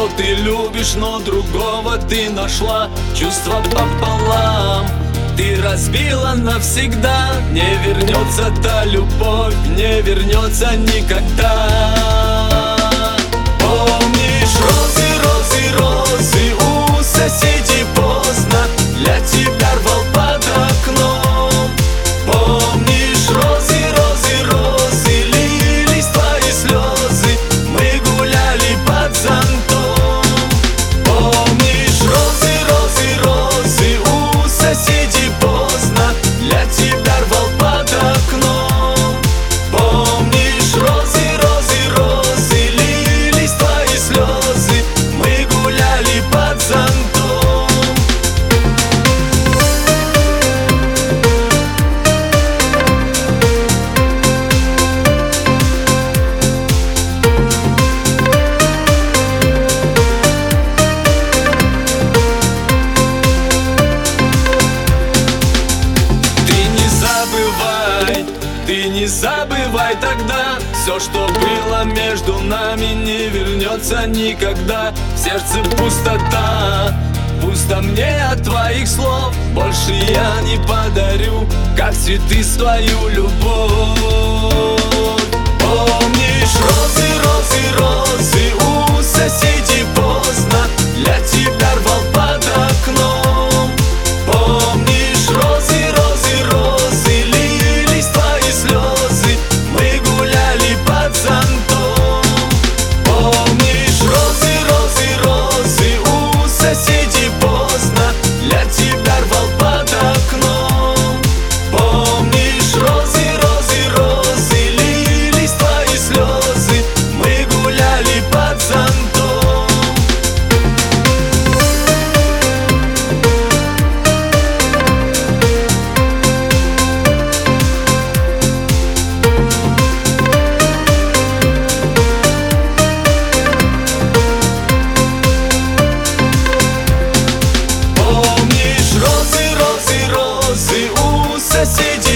ты любишь, но другого ты нашла. Чувства пополам ты разбила навсегда. Не вернется та любовь, не вернется никогда. Помнишь розы, розы, розы у соседей поздно, для тебя рвал под окном. Помнишь розы, розы, розы, лились твои слезы, мы гуляли под зонтом. Помнишь розы, розы, розы у соседей поздно, для тебя рвал под окном. Помнишь розы, розы, розы, лились твои слезы, мы гуляли под зонтом. Ты не забывай тогда, все, что было между нами, не вернется никогда. В сердце пустота, пусто мне от твоих слов. Больше я не подарю, как цветы, свою любовь. Помнишь розы, розы, розы у соседей поздно, для тебя рвал под окном. Помнишь розы, розы, розы, лились твои слезы, мы гуляли под зонтом. Помнишь розы, розы, розы у соседей поздно, для тебя рвал под окном. Помнишь розы, розы, розы, лились твои слезы, мы гуляли под зонтом. Помнишь розы, розы, розы у соседей